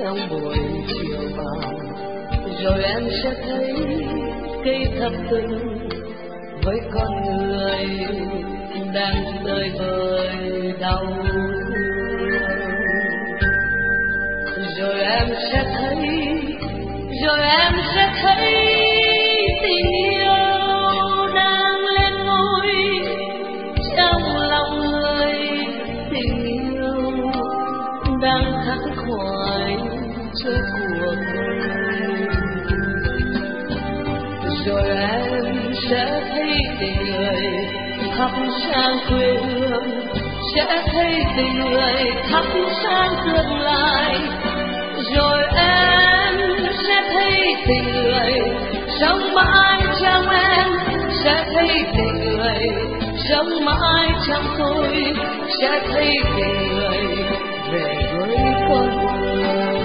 trong buổi chiều vàng, rồi em sẽ thấy cây thập tự với con người đang rơi vơi đau thương. Rồi em sẽ thấy tình yêu đang lên ngôi trong lòng người, tình yêu đang khắc khoải cho cuộc đời. Rồi em sẽ thấy tình người khắp sang quê hương, sẽ thấy tình người khắp sang tương lai. Rồi em sẽ thấy tình người sống mãi trong em, sẽ thấy tình người sống mãi trong tôi, sẽ thấy tình người về với con người.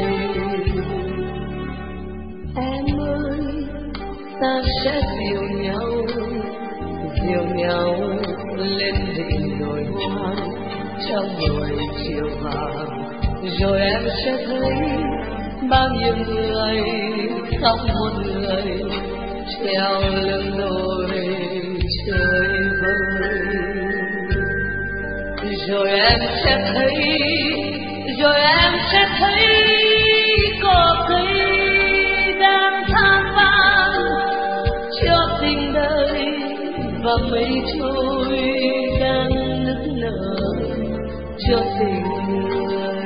Em ơi, ta sẽ dìu nhau lên đỉnh đồi hoang trong buổi chiều vàng. Rồi em sẽ thấy bao nhiêu người, khóc một người treo lưng đồi trời vơi. Rồi em sẽ thấy cỏ cây đang than vãn cho tình đời, và mây trôi đang nức nở cho tình người.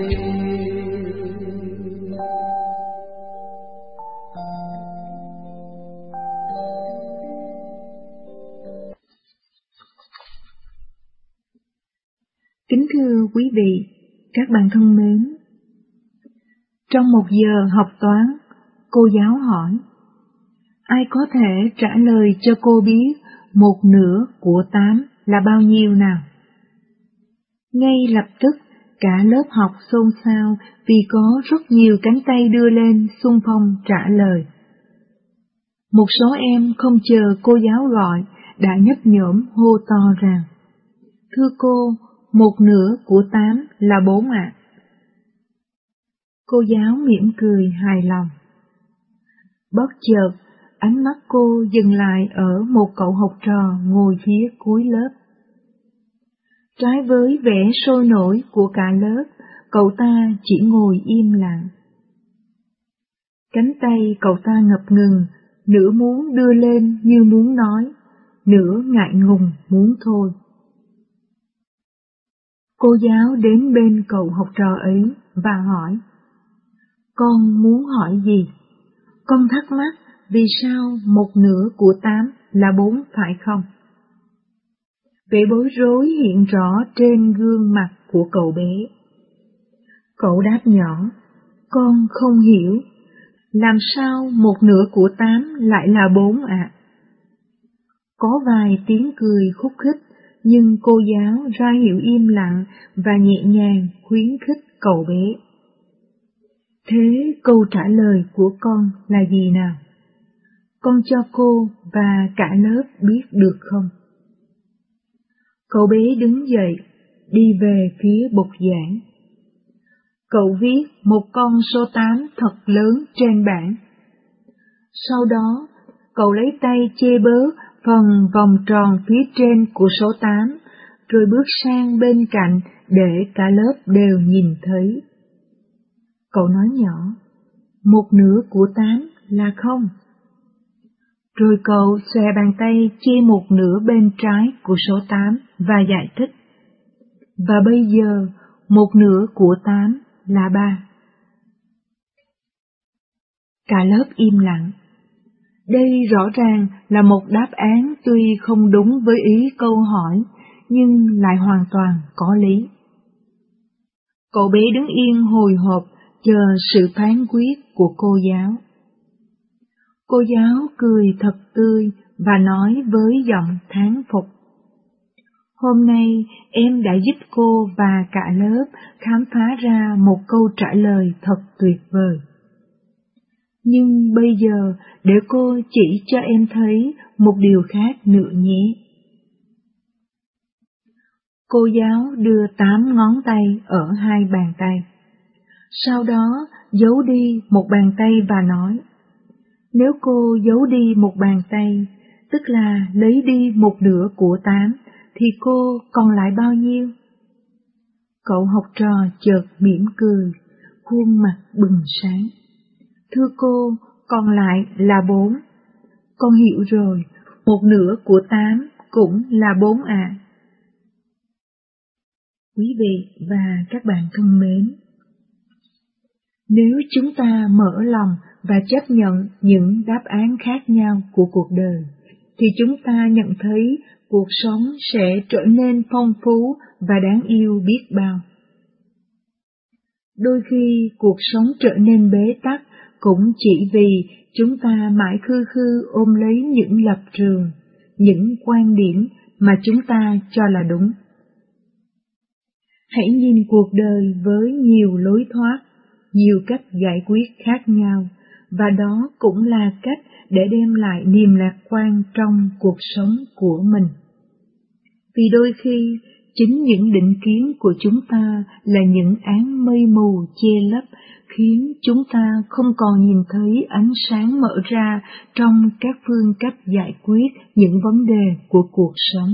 Kính thưa quý vị, các bạn thân mến, trong một giờ học toán, cô giáo hỏi, ai có thể trả lời cho cô biết 1/2 của 8 là bao nhiêu nào? Ngay lập tức, cả lớp học xôn xao vì có rất nhiều cánh tay đưa lên xung phong trả lời. Một số em không chờ cô giáo gọi đã nhấp nhổm hô to rằng, thưa cô, 1/2 của 8 là 4 ạ. Cô giáo mỉm cười hài lòng. Bất chợt, ánh mắt cô dừng lại ở một cậu học trò ngồi phía cuối lớp. Trái với vẻ sôi nổi của cả lớp, cậu ta chỉ ngồi im lặng. Cánh tay cậu ta ngập ngừng, nửa muốn đưa lên như muốn nói, nửa ngại ngùng muốn thôi. Cô giáo đến bên cậu học trò ấy và hỏi, con muốn hỏi gì? Con thắc mắc vì sao 1/2 của 8 là 4 phải không? Vẻ bối rối hiện rõ trên gương mặt của cậu bé. Cậu đáp nhỏ, con không hiểu, làm sao 1/2 của 8 lại là 4 ạ? Có vài tiếng cười khúc khích, nhưng cô giáo ra hiệu im lặng và nhẹ nhàng khuyến khích cậu bé. Thế câu trả lời của con là gì nào? Con cho cô và cả lớp biết được không? Cậu bé đứng dậy, đi về phía bục giảng. Cậu viết một con số 8 thật lớn trên bảng. Sau đó, cậu lấy tay che bớt phần vòng tròn phía trên của số 8, rồi bước sang bên cạnh để cả lớp đều nhìn thấy. Cậu nói nhỏ, 1/2 của 8 là 0. Rồi cậu xòe bàn tay che 1/2 bên trái của số 8 và giải thích. Và bây giờ, 1/2 của 8 là 3. Cả lớp im lặng. Đây rõ ràng là một đáp án tuy không đúng với ý câu hỏi, nhưng lại hoàn toàn có lý. Cậu bé đứng yên hồi hộp, chờ sự phán quyết của cô giáo. Cô giáo cười thật tươi và nói với giọng thán phục. Hôm nay em đã giúp cô và cả lớp khám phá ra một câu trả lời thật tuyệt vời. Nhưng bây giờ để cô chỉ cho em thấy một điều khác nữa nhé. Cô giáo đưa 8 ngón tay ở 2 bàn tay. Sau đó giấu đi một bàn tay và nói, nếu cô giấu đi một bàn tay, tức là lấy đi một nửa của 8, thì cô còn lại bao nhiêu? Cậu học trò chợt mỉm cười, khuôn mặt bừng sáng. Thưa cô, còn lại là 4. Con hiểu rồi, một nửa của 8 cũng là 4 ạ. Quý vị và các bạn thân mến, nếu chúng ta mở lòng và chấp nhận những đáp án khác nhau của cuộc đời, thì chúng ta nhận thấy cuộc sống sẽ trở nên phong phú và đáng yêu biết bao. Đôi khi cuộc sống trở nên bế tắc cũng chỉ vì chúng ta mãi khư khư ôm lấy những lập trường, những quan điểm mà chúng ta cho là đúng. Hãy nhìn cuộc đời với nhiều lối thoát, nhiều cách giải quyết khác nhau, và đó cũng là cách để đem lại niềm lạc quan trong cuộc sống của mình. Vì đôi khi, chính những định kiến của chúng ta là những áng mây mù che lấp, khiến chúng ta không còn nhìn thấy ánh sáng mở ra trong các phương cách giải quyết những vấn đề của cuộc sống.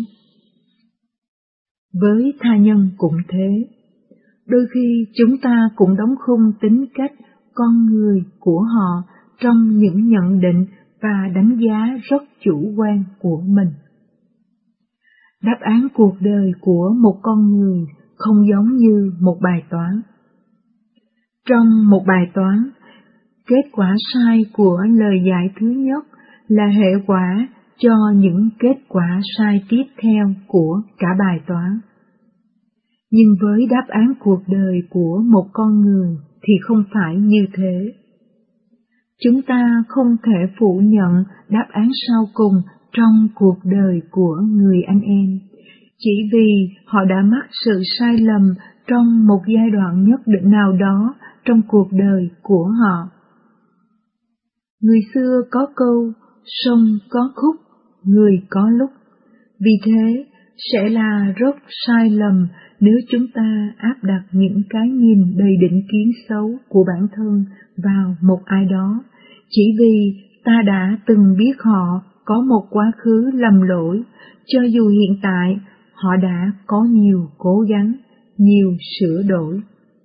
Với tha nhân cũng thế. Đôi khi chúng ta cũng đóng khung tính cách con người của họ trong những nhận định và đánh giá rất chủ quan của mình. Đáp án cuộc đời của một con người không giống như một bài toán. Trong một bài toán, kết quả sai của lời giải thứ nhất là hệ quả cho những kết quả sai tiếp theo của cả bài toán. Nhưng với đáp án cuộc đời của một con người thì không phải như thế. Chúng ta không thể phủ nhận đáp án sau cùng trong cuộc đời của người anh em, chỉ vì họ đã mắc sự sai lầm trong một giai đoạn nhất định nào đó trong cuộc đời của họ. Người xưa có câu, sông có khúc, người có lúc. Vì thế, sẽ là rất sai lầm nếu chúng ta áp đặt những cái nhìn đầy định kiến xấu của bản thân vào một ai đó, chỉ vì ta đã từng biết họ có một quá khứ lầm lỗi, cho dù hiện tại họ đã có nhiều cố gắng, nhiều sửa đổi.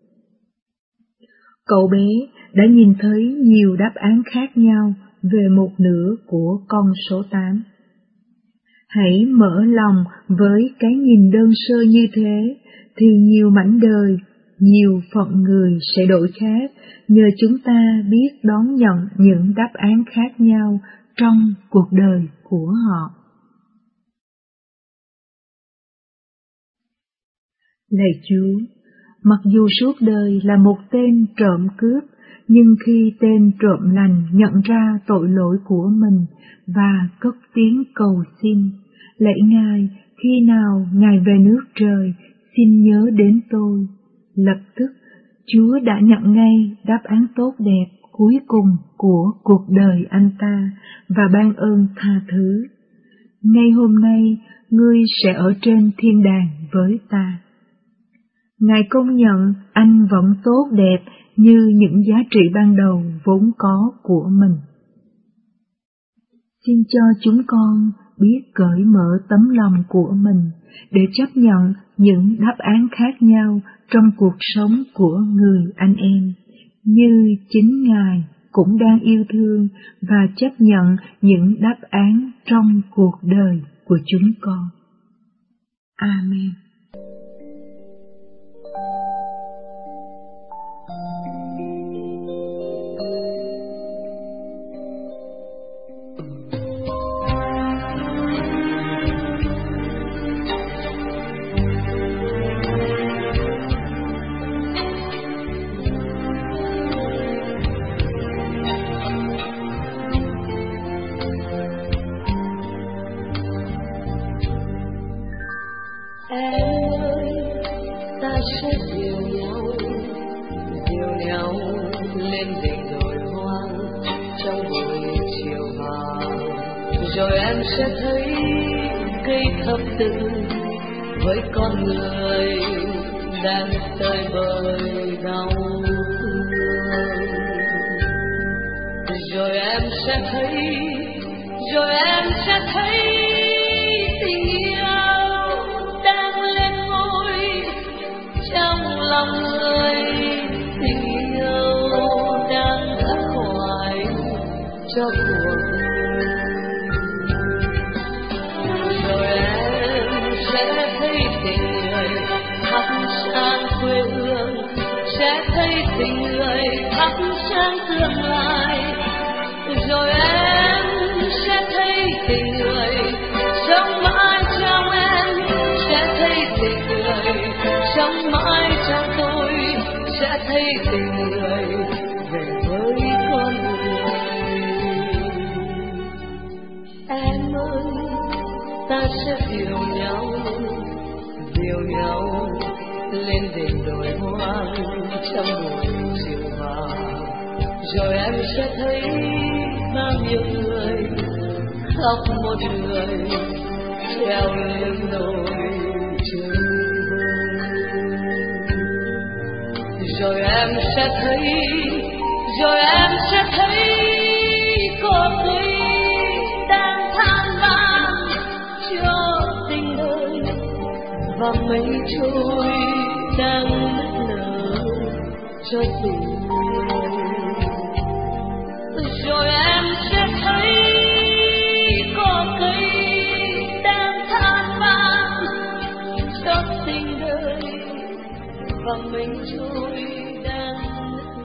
Cậu bé đã nhìn thấy nhiều đáp án khác nhau về một nửa của con số 8. Hãy mở lòng với cái nhìn đơn sơ như thế, thì nhiều mảnh đời, nhiều phận người sẽ đổi khác nhờ chúng ta biết đón nhận những đáp án khác nhau trong cuộc đời của họ. Lạy Chúa, mặc dù suốt đời là một tên trộm cướp, nhưng khi tên trộm lành nhận ra tội lỗi của mình và cất tiếng cầu xin, lạy Ngài, khi nào Ngài về nước trời, xin nhớ đến tôi. Lập tức, Chúa đã nhận ngay đáp án tốt đẹp cuối cùng của cuộc đời anh ta và ban ơn tha thứ. Ngay hôm nay, ngươi sẽ ở trên thiên đàng với ta. Ngài công nhận anh vẫn tốt đẹp như những giá trị ban đầu vốn có của mình. Xin cho chúng con biết cởi mở tấm lòng của mình để chấp nhận những đáp án khác nhau trong cuộc sống của người anh em, như chính Ngài cũng đang yêu thương và chấp nhận những đáp án trong cuộc đời của chúng con. Amen. Em ơi, ta sẽ dìu nhau lên đỉnh đồi hoang trong buổi chiều vàng, rồi em sẽ thấy cây thập tự với con người đang tơi bời đau sẽ thấy, rồi em sẽ thấy tình yêu đang lên ngôi trong lòng người, tình yêu đang khắc khoải cho cuộc đời. Rồi em sẽ thấy tình người thắp sáng quê hương, sẽ thấy tình người thắp sáng tương lai. Rồi em sẽ thấy tình người sống mãi trong em, sẽ thấy tình người sống mãi trong tôi, sẽ thấy tình người về với con người. Em ơi, ta sẽ dìu nhau lên đền đồi hoang trong buổi chiều vàng. Rồi em sẽ thấy bao nhiêu người khóc một người treo lên đồi trời vơi. Rồi em sẽ thấy cô cây đang than vãn cho tình đời, và mây trôi đang nức nở cho tình người. Rồi em sẽ thấy có cây đang than vãn cho tình đời, và mây trôi đang